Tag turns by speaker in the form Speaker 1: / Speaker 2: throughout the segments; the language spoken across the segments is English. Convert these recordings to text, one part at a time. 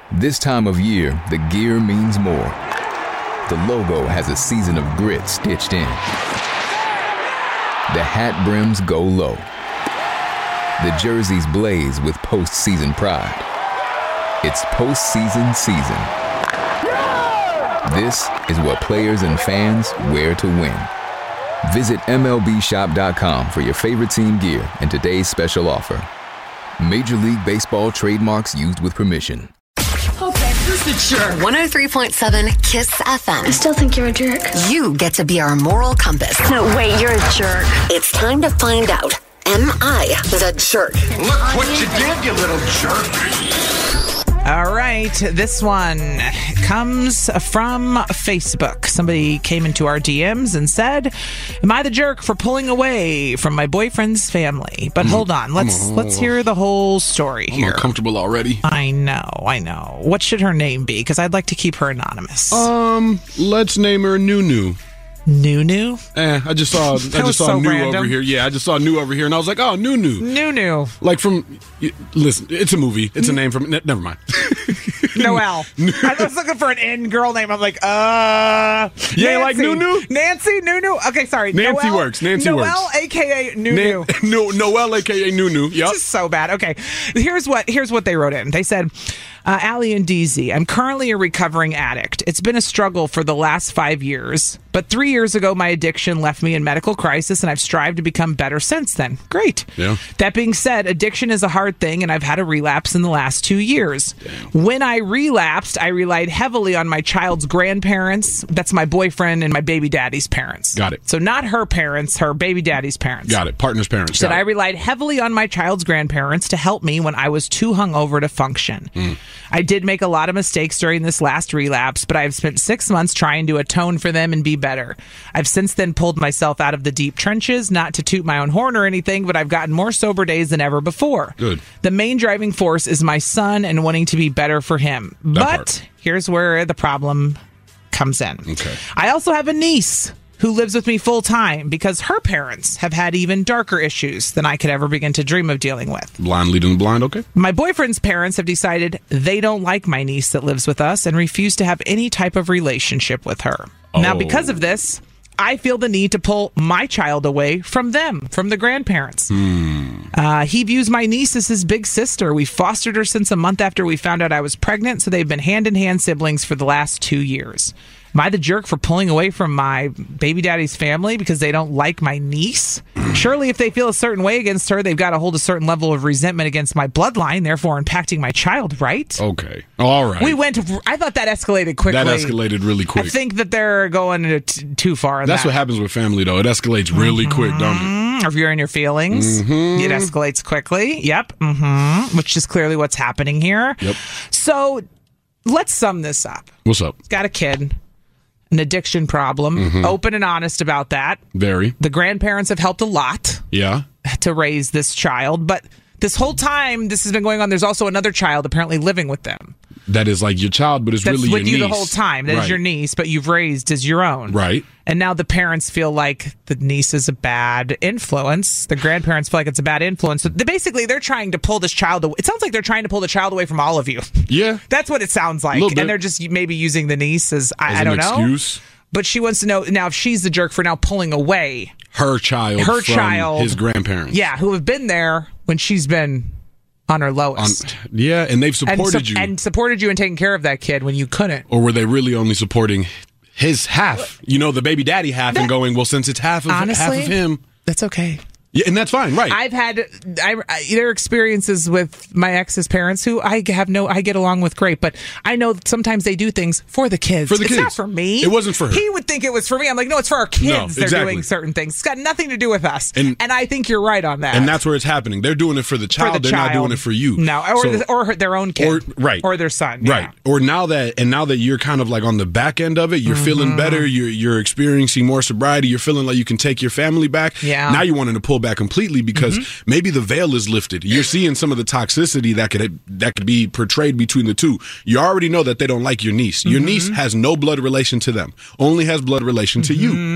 Speaker 1: This time of year, the gear means more. The logo has a season of grit stitched in. The hat brims go low. The jerseys blaze with postseason pride. It's postseason season. This is what players and fans wear to win. Visit MLBshop.com for your favorite team gear and today's special offer. Major League Baseball trademarks used with permission.
Speaker 2: Okay, who's the jerk?
Speaker 3: 103.7 KISS FM.
Speaker 4: I still think you're a jerk.
Speaker 3: You get to be our moral compass.
Speaker 4: No, wait, you're a jerk.
Speaker 3: It's time to find out. Am I the jerk?
Speaker 5: Look what you did, you little jerk.
Speaker 6: All right, this one comes from Facebook. Somebody came into our DMs and said, "Am I the jerk for pulling away from my boyfriend's family?" But hold on, let's hear the whole story here.
Speaker 7: I'm uncomfortable already.
Speaker 6: I know. What should her name be? Because I'd like to keep her anonymous.
Speaker 7: Let's name her Nunu.
Speaker 6: Nunu?
Speaker 7: I just saw
Speaker 6: so
Speaker 7: New
Speaker 6: random.
Speaker 7: over here. Yeah, I just saw New over here, and I was like, oh, Nunu.
Speaker 6: Nunu.
Speaker 7: Like from, listen, it's a movie. It's a name from, never mind.
Speaker 6: Noelle. I was looking for an N girl name. I'm like,
Speaker 7: Yeah,
Speaker 6: Nancy.
Speaker 7: like Nunu?
Speaker 6: Nancy, Nunu. Okay, sorry.
Speaker 7: Nancy
Speaker 6: Noelle,
Speaker 7: works. Nancy
Speaker 6: Noelle,
Speaker 7: works.
Speaker 6: a.k.a. Nunu.
Speaker 7: Noelle, a.k.a. Nunu. Yep.
Speaker 6: This is so bad. Okay, here's what they wrote in. They said, Allie and DZ, I'm currently a recovering addict. It's been a struggle for the last 5 years, but 3 years ago, my addiction left me in medical crisis, and I've strived to become better since then. Great.
Speaker 7: Yeah.
Speaker 6: That being said, addiction is a hard thing, and I've had a relapse in the last 2 years. Damn. When I relapsed, I relied heavily on my child's grandparents. That's my boyfriend and my baby daddy's parents.
Speaker 7: Got it.
Speaker 6: So not her parents, her baby daddy's parents.
Speaker 7: Got it. Partner's parents.
Speaker 6: Said I relied heavily on my child's grandparents to help me when I was too hungover to function. I did make a lot of mistakes during this last relapse, but I've spent 6 months trying to atone for them and be better. I've since then pulled myself out of the deep trenches, not to toot my own horn or anything, but I've gotten more sober days than ever before.
Speaker 7: Good.
Speaker 6: The main driving force is my son and wanting to be better for him. But here's where the problem comes in.
Speaker 7: Okay.
Speaker 6: I also have a niece who lives with me full time because her parents have had even darker issues than I could ever begin to dream of dealing with.
Speaker 7: Blind leading the blind, okay.
Speaker 6: My boyfriend's parents have decided they don't like my niece that lives with us and refuse to have any type of relationship with her. Now, because of this, I feel the need to pull my child away from them, from the grandparents. He views my niece as his big sister. We fostered her since a month after we found out I was pregnant, so they've been hand-in-hand siblings for the last 2 years. Am I the jerk for pulling away from my baby daddy's family because they don't like my niece? Surely if they feel a certain way against her, they've got to hold a certain level of resentment against my bloodline, therefore impacting my child, right?
Speaker 7: Okay. All right.
Speaker 6: I thought that escalated quickly.
Speaker 7: That escalated really quick.
Speaker 6: I think that they're going too far.
Speaker 7: That's what happens with family, though. It escalates really quick, don't it?
Speaker 6: If you're in your feelings, it escalates quickly. Yep. Which is clearly what's happening here.
Speaker 7: Yep.
Speaker 6: So let's sum this up.
Speaker 7: What's up?
Speaker 6: He's got a kid. An addiction problem, open and honest about that.
Speaker 7: Very.
Speaker 6: The grandparents have helped a lot to raise this child, but this whole time this has been going on, there's also another child apparently living with them.
Speaker 7: That is like your child, but it's
Speaker 6: That's
Speaker 7: really your niece.
Speaker 6: with you the whole time. That is your niece, but you've raised as your own.
Speaker 7: Right.
Speaker 6: And now the parents feel like the niece is a bad influence. The grandparents feel like it's a bad influence. So they're trying to pull this child away. It sounds like they're trying to pull the child away from all of you.
Speaker 7: Yeah.
Speaker 6: That's what it sounds like. And they're just maybe using the niece as I don't know.
Speaker 7: Excuse.
Speaker 6: But she wants to know now if she's the jerk for now pulling away
Speaker 7: her child from his grandparents.
Speaker 6: Yeah, who have been there when she's been on her lowest.
Speaker 7: And they've supported you.
Speaker 6: And supported you and taken care of that kid when you couldn't.
Speaker 7: Or were they really only supporting his half? The baby daddy half and going, well, since it's half of him.
Speaker 6: That's okay.
Speaker 7: Yeah, and that's fine, right?
Speaker 6: I've had there are experiences with my ex's parents who I get along with great, but I know that sometimes they do things for the kids. It's not for me.
Speaker 7: It wasn't for her.
Speaker 6: He would think it was for me. I'm like, no, it's for our kids.
Speaker 7: No,
Speaker 6: They're doing certain things. It's got nothing to do with us. And I think you're right on that.
Speaker 7: And that's where it's happening. They're doing it for the child. They're not doing it for you.
Speaker 6: No, or their own kid. Or their son.
Speaker 7: Right.
Speaker 6: Yeah.
Speaker 7: Or now that you're kind of like on the back end of it, you're feeling better. You're experiencing more sobriety. You're feeling like you can take your family back.
Speaker 6: Yeah.
Speaker 7: Now you wanting to pull back completely because maybe the veil is lifted. You're seeing some of the toxicity that could be portrayed between the two. You already know that they don't like your niece. Your niece has no blood relation to them, only has blood relation to you.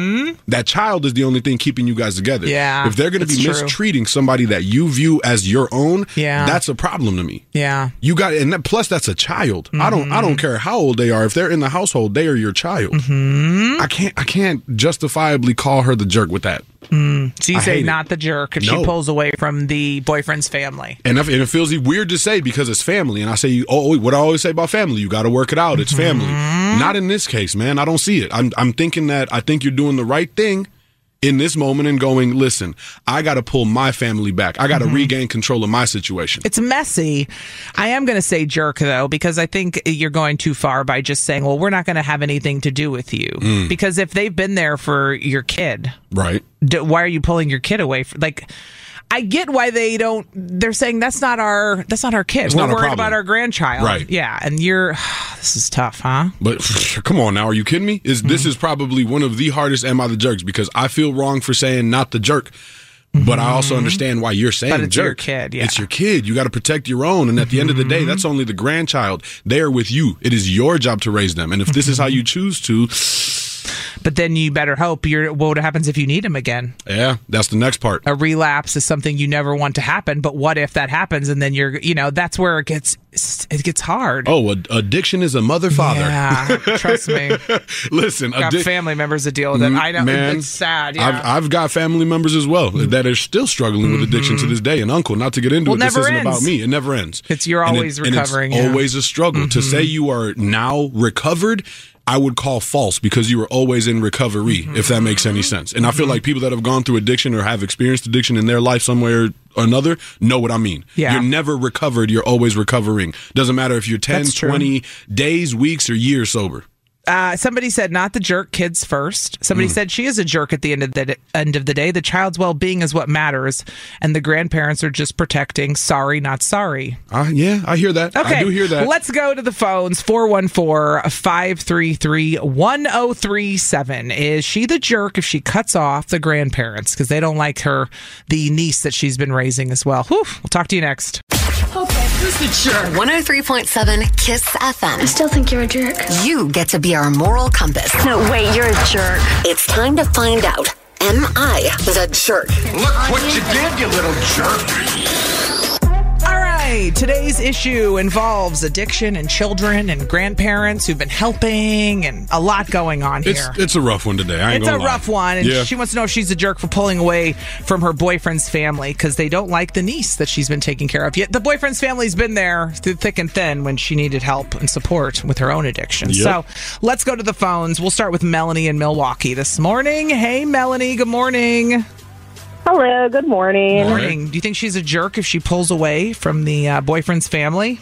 Speaker 7: That child is the only thing keeping you guys together.
Speaker 6: Yeah,
Speaker 7: if they're going to be
Speaker 6: true.
Speaker 7: mistreating somebody that you view as your own, that's a problem to me.
Speaker 6: Yeah,
Speaker 7: you got, and plus that's a child. I don't care how old they are. If they're in the household, they are your child. I can't justifiably call her the jerk with that.
Speaker 6: So you say not the jerk if she pulls away from the boyfriend's family.
Speaker 7: And it feels weird to say because it's family. And I say, what I always say about family, you got to work it out. It's family. Not in this case, man. I don't see it. I'm thinking that I think you're doing the right thing in this moment and going, listen, I got to pull my family back. I got to regain control of my situation.
Speaker 6: It's messy. I am going to say jerk, though, because I think you're going too far by just saying, well, we're not going to have anything to do with you. Because if they've been there for your kid,
Speaker 7: right?
Speaker 6: Why are you pulling your kid away? I get why they're saying that's not our kid. We're worried about our grandchild.
Speaker 7: Right.
Speaker 6: Yeah. And this is tough, huh?
Speaker 7: But come on now. Are you kidding me? This is probably one of the hardest Am I the Jerks because I feel wrong for saying not the jerk. But I also understand why you're saying
Speaker 6: but it's
Speaker 7: jerk.
Speaker 6: Your kid, yeah.
Speaker 7: It's your kid. You got to protect your own. And at the end of the day, that's only the grandchild. They are with you. It is your job to raise them. And if this is how you choose to...
Speaker 6: But then you better hope what happens if you need him again?
Speaker 7: Yeah, that's the next part.
Speaker 6: A relapse is something you never want to happen, but what if that happens and then that's where it gets hard.
Speaker 7: Oh, addiction is a mother-father.
Speaker 6: Yeah, trust me.
Speaker 7: Listen,
Speaker 6: I've got family members that deal with it. I know,
Speaker 7: man,
Speaker 6: it's sad. Yeah.
Speaker 7: I've got family members as well that are still struggling with addiction to this day. And uncle, not to get into it, this isn't about me. It never ends.
Speaker 6: You're always recovering.
Speaker 7: And it's always a struggle. To say you are now recovered, I would call false because you were always in recovery, if that makes any sense. And I feel like people that have gone through addiction or have experienced addiction in their life somewhere or another know what I mean.
Speaker 6: Yeah.
Speaker 7: You're never recovered. You're always recovering. Doesn't matter if you're 10, 20 days, weeks, or years sober.
Speaker 6: Somebody said not the jerk, kids first. Somebody said she is a jerk at the end of the day. The child's well-being is what matters, and the grandparents are just protecting. Sorry, not sorry.
Speaker 7: Yeah, I hear that.
Speaker 6: Okay,
Speaker 7: I do hear that.
Speaker 6: Let's go to the phones. 414-533-1037. Is she the jerk if she cuts off the grandparents because they don't like the niece that she's been raising as well? Whew. We'll talk to you next.
Speaker 2: Okay, who's the jerk?
Speaker 3: 103.7 Kiss FM.
Speaker 4: I still think you're a jerk.
Speaker 3: You get to be our moral compass.
Speaker 4: No, wait, you're a jerk.
Speaker 3: It's time to find out. Am I the jerk?
Speaker 5: Look what you did, you little jerk.
Speaker 6: All right, today's issue involves addiction and children and grandparents who've been helping and a lot going on here.
Speaker 7: It's a rough one today. I ain't gonna lie.
Speaker 6: Rough one, and she wants to know if she's a jerk for pulling away from her boyfriend's family because they don't like the niece that she's been taking care of. Yet the boyfriend's family's been there through thick and thin when she needed help and support with her own addiction.
Speaker 7: Yep.
Speaker 6: So let's go to the phones. We'll start with Melanie in Milwaukee this morning. Hey, Melanie, good morning.
Speaker 8: Hello, good morning.
Speaker 6: Morning. Do you think she's a jerk if she pulls away from the boyfriend's family?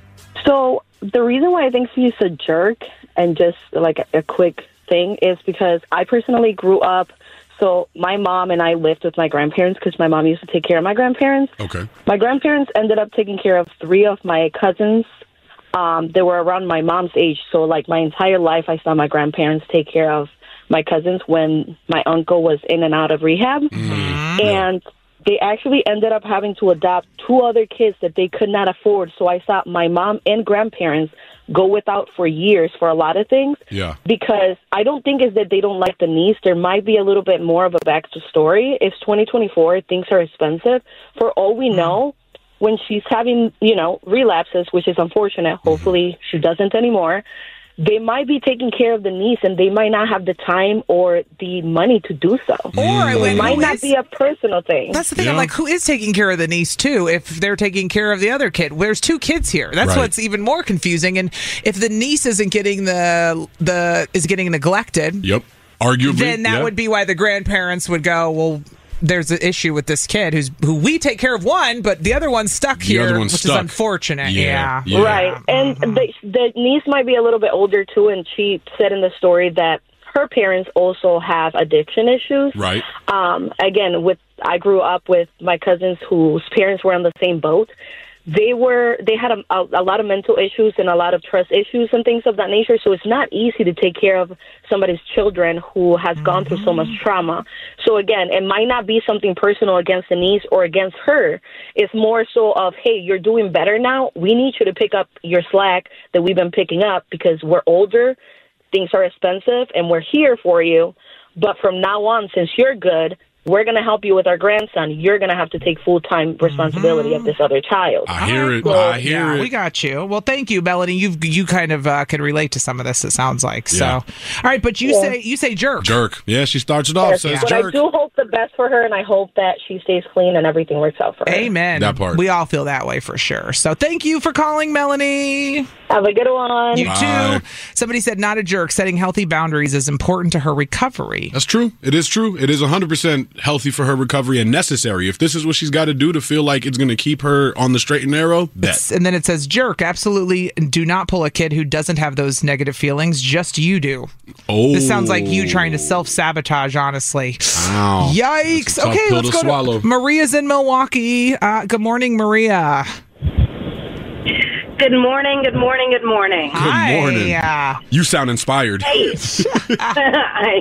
Speaker 8: So the reason why I think she's a jerk, and just like a quick thing, is because I personally grew up. So my mom and I lived with my grandparents because my mom used to take care of my grandparents.
Speaker 7: Okay.
Speaker 8: My grandparents ended up taking care of 3 of my cousins. They were around my mom's age. So like my entire life, I saw my grandparents take care of my cousins when my uncle was in and out of rehab. And they actually ended up having to adopt 2 other kids that they could not afford. So I saw my mom and grandparents go without for years for a lot of things.
Speaker 7: Yeah.
Speaker 8: Because I don't think it's that they don't like the niece. There might be a little bit more of a backstory. It's 2024. Things are expensive. For all we know, when she's having, relapses, which is unfortunate, hopefully she doesn't anymore, they might be taking care of the niece and they might not have the time or the money to do so.
Speaker 6: Or
Speaker 8: it might not be a personal thing.
Speaker 6: That's the thing. I'm like, who is taking care of the niece too if they're taking care of the other kid? There's 2 kids here. That's what's even more confusing. And if the niece isn't getting is getting neglected,
Speaker 7: arguably,
Speaker 6: then that would be why the grandparents would go, well, there's an issue with this kid who we take care of one, but the other one's stuck here, which is unfortunate. Yeah.
Speaker 8: Right. And the niece might be a little bit older, too, and she said in the story that her parents also have addiction issues.
Speaker 7: Right.
Speaker 8: Again, I grew up with my cousins whose parents were on the same boat. They had a lot of mental issues and a lot of trust issues and things of that nature. So it's not easy to take care of somebody's children who has gone through so much trauma. So again, it might not be something personal against the niece or against her. It's more so of, hey, you're doing better now. We need you to pick up your slack that we've been picking up because we're older. Things are expensive and we're here for you. but from now on, since you're good, we're going to help you with our grandson. You're going to have to take full-time responsibility of this other child.
Speaker 7: I hear it.
Speaker 8: So,
Speaker 7: I hear it.
Speaker 6: We got you. Well, thank you, Melanie. You kind of can relate to some of this, it sounds like. So, all right, but you say jerk.
Speaker 7: Jerk. Yeah, she starts it off, says
Speaker 8: but
Speaker 7: jerk.
Speaker 8: I do hope the best for her, and I hope that she stays clean and everything works out for her.
Speaker 6: Amen.
Speaker 7: That part.
Speaker 6: We all feel that way for sure. So thank you for calling, Melanie.
Speaker 8: Have a good one.
Speaker 6: You
Speaker 7: Bye.
Speaker 6: too. Somebody said, not a jerk. Setting healthy boundaries is important to her recovery.
Speaker 7: That's true. It is true. It is 100% healthy for her recovery and necessary. If this is what she's got to do to feel like it's going to keep her on the straight and narrow, bet.
Speaker 6: And then it says, jerk. Absolutely do not pull a kid who doesn't have those negative feelings. Just you do.
Speaker 7: Oh.
Speaker 6: This sounds like you trying to self-sabotage, honestly.
Speaker 7: Wow.
Speaker 6: Yikes.
Speaker 7: That's a tough
Speaker 6: Okay,
Speaker 7: pill
Speaker 6: let's
Speaker 7: to
Speaker 6: go
Speaker 7: swallow.
Speaker 6: to Maria's in Milwaukee. Good morning, Maria.
Speaker 9: Good morning, good morning, good morning.
Speaker 6: Hi.
Speaker 7: Good morning. You sound inspired.
Speaker 9: Hey. I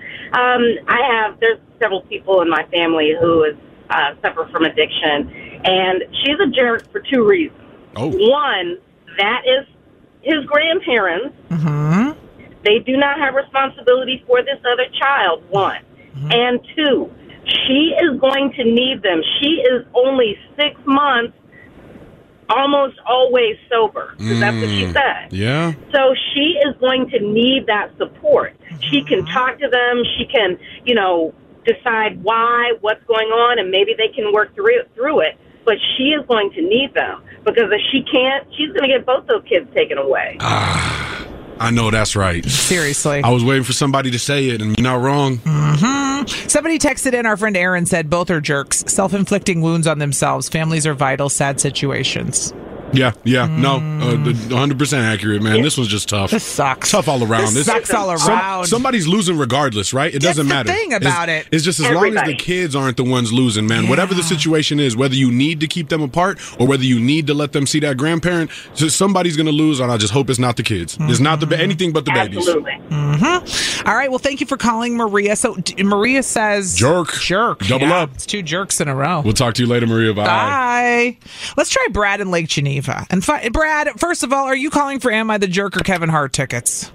Speaker 9: am. There's several people in my family who suffer from addiction, and she's a jerk for two reasons.
Speaker 7: Oh.
Speaker 9: One, that is his grandparents.
Speaker 6: Mm-hmm.
Speaker 9: They do not have responsibility for this other child, one.
Speaker 6: Mm-hmm.
Speaker 9: And two, she is going to need them. She is only 6 months, almost always sober. 'Cause that's what she said.
Speaker 7: Yeah.
Speaker 9: So she is going to need that support. She can talk to them. She can, decide why, what's going on, and maybe they can work through it. But she is going to need them, because if she can't, she's going to get both those kids taken away.
Speaker 7: I know that's right.
Speaker 6: Seriously.
Speaker 7: I was waiting for somebody to say it, and you're not wrong.
Speaker 6: Mm-hmm. Somebody texted in, our friend Aaron said, both are jerks, self-inflicting wounds on themselves. Families are vital, sad situations.
Speaker 7: Yeah. No, 100% accurate, man. This one's just tough.
Speaker 6: This sucks.
Speaker 7: Tough all around.
Speaker 6: This sucks all around.
Speaker 7: Somebody's losing regardless, right? It doesn't matter.
Speaker 6: That's the thing about it.
Speaker 7: It's just as long as the kids aren't the ones losing, man.
Speaker 6: Yeah.
Speaker 7: Whatever the situation is, whether you need to keep them apart or whether you need to let them see that grandparent, somebody's going to lose, and I just hope it's not the kids. It's not anything but the babies.
Speaker 9: Absolutely.
Speaker 6: Mm-hmm. All right. Well, thank you for calling, Maria. So Maria says...
Speaker 7: Jerk.
Speaker 6: Yeah,
Speaker 7: Double up.
Speaker 6: It's 2 jerks in a row.
Speaker 7: We'll talk to you later, Maria. Bye.
Speaker 6: Bye. Let's try Brad in Lake Geneva. And Brad, first of all, are you calling for Am I the Jerk or Kevin Hart tickets?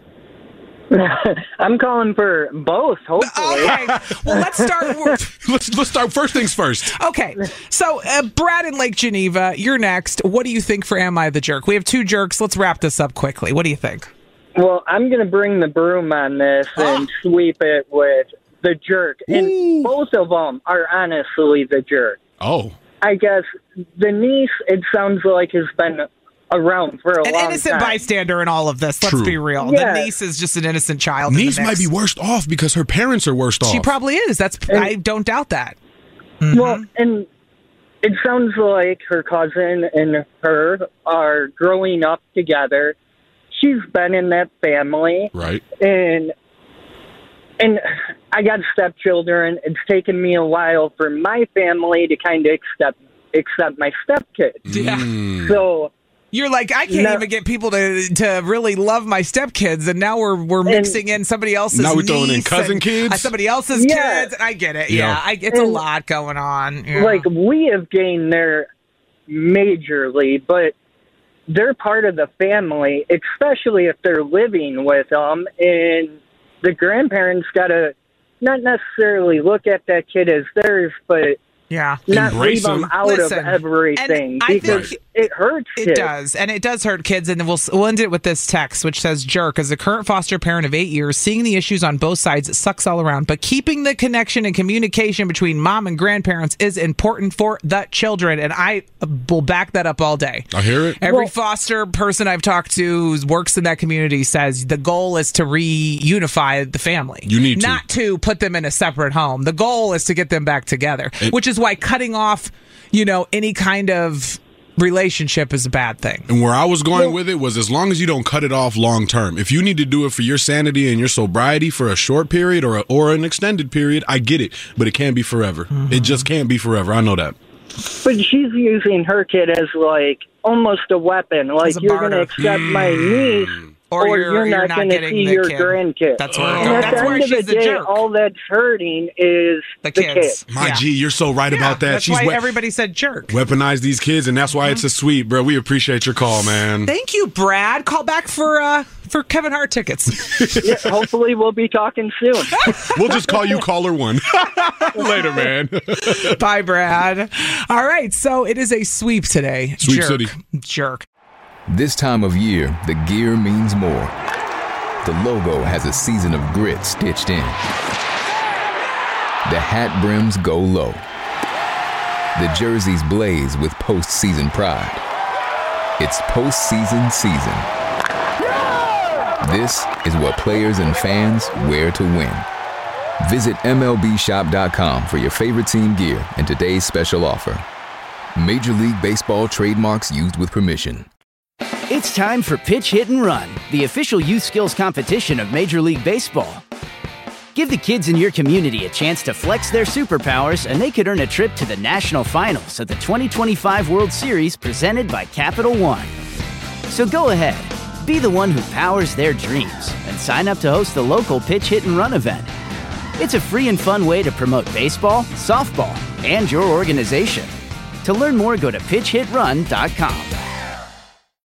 Speaker 10: I'm calling for both, hopefully.
Speaker 6: Okay. Well, let's start.
Speaker 7: Let's start first things first.
Speaker 6: Okay. So, Brad in Lake Geneva, you're next. What do you think for Am I the Jerk? We have 2 jerks. Let's wrap this up quickly. What do you think?
Speaker 10: Well, I'm going to bring the broom on this and sweep it with the jerk. And both of them are honestly the jerk.
Speaker 7: Oh.
Speaker 10: I guess the niece, it sounds like, has been around for a long time.
Speaker 6: An innocent bystander in all of this. Let's be real.
Speaker 10: Yeah.
Speaker 6: The niece is just an innocent child.
Speaker 7: Niece might be worst off because her parents are worst off.
Speaker 6: She probably is. I don't doubt that.
Speaker 10: Mm-hmm. Well, and it sounds like her cousin and her are growing up together. She's been in that family.
Speaker 7: Right.
Speaker 10: And I got stepchildren. It's taken me a while for my family to kind of accept my stepkids.
Speaker 6: Yeah.
Speaker 10: So
Speaker 6: you're like, I can't even get people to really love my stepkids, and now we're mixing in somebody else's.
Speaker 7: Now we're throwing in cousin kids,
Speaker 6: somebody else's kids. And I get it. Yeah, it's a lot going on. Yeah.
Speaker 10: Like, we have gained there majorly, but they're part of the family, especially if they're living with them, and the grandparents got to not necessarily look at that kid as theirs, but not leave them out of everything, because it hurts kids.
Speaker 6: It does, and it does hurt kids. And we'll end it with this text, which says, jerk, as a current foster parent of 8 years, seeing the issues on both sides, it sucks all around. But keeping the connection and communication between mom and grandparents is important for the children. And I will back that up all day.
Speaker 7: I hear it.
Speaker 6: Every foster person I've talked to who works in that community says the goal is to reunify the family.
Speaker 7: You need
Speaker 6: not to put them in a separate home. The goal is to get them back together, which is why cutting off, any kind of relationship is a bad thing.
Speaker 7: And where I was going with it was, as long as you don't cut it off long term. If you need to do it for your sanity and your sobriety for a short period or an extended period, I get it. But it can't be forever. Mm-hmm. It just can't be forever. I know that.
Speaker 10: But she's using her kid as, like, almost a weapon. Like, you're going to accept my niece, or you're not going to see your grandkid.
Speaker 6: That's where
Speaker 10: at the end of the day, all that's hurting is the kids.
Speaker 7: My G, you're so right about that.
Speaker 6: That's why everybody said jerk.
Speaker 7: Weaponize these kids, and that's why it's a sweet, bro. We appreciate your call, man.
Speaker 6: Thank you, Brad. Call back for for Kevin Hart tickets.
Speaker 10: Yeah, hopefully we'll be talking soon.
Speaker 7: We'll just call you caller one. Later, man.
Speaker 6: Bye, Brad. All right, so it is a sweep today.
Speaker 7: Sweep City.
Speaker 6: Jerk.
Speaker 1: This time of year, the gear means more. The logo has a season of grit stitched in. The hat brims go low. The jerseys blaze with postseason pride. It's postseason season. This is what players and fans wear to win. Visit MLBshop.com for your favorite team gear and today's special offer. Major League Baseball trademarks used with permission.
Speaker 11: It's time for Pitch, Hit, and Run, the official youth skills competition of Major League Baseball. Give the kids in your community a chance to flex their superpowers, and they could earn a trip to the national finals of the 2025 World Series presented by Capital One. So go ahead, be the one who powers their dreams, and sign up to host the local Pitch, Hit, and Run event. It's a free and fun way to promote baseball, softball, and your organization. To learn more, go to pitchhitrun.com.